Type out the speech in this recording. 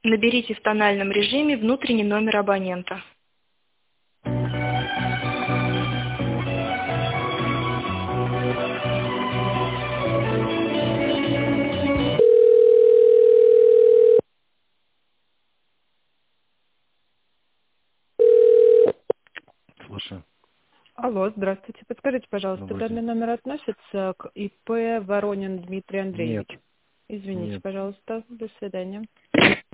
Наберите в тональном режиме внутренний номер абонента. Слушаю. Алло, здравствуйте. Подскажите, пожалуйста, Добрый данный день. номер относится к ИП Воронин Дмитрий Нет. Андреевич? Извините, Нет. пожалуйста. До свидания.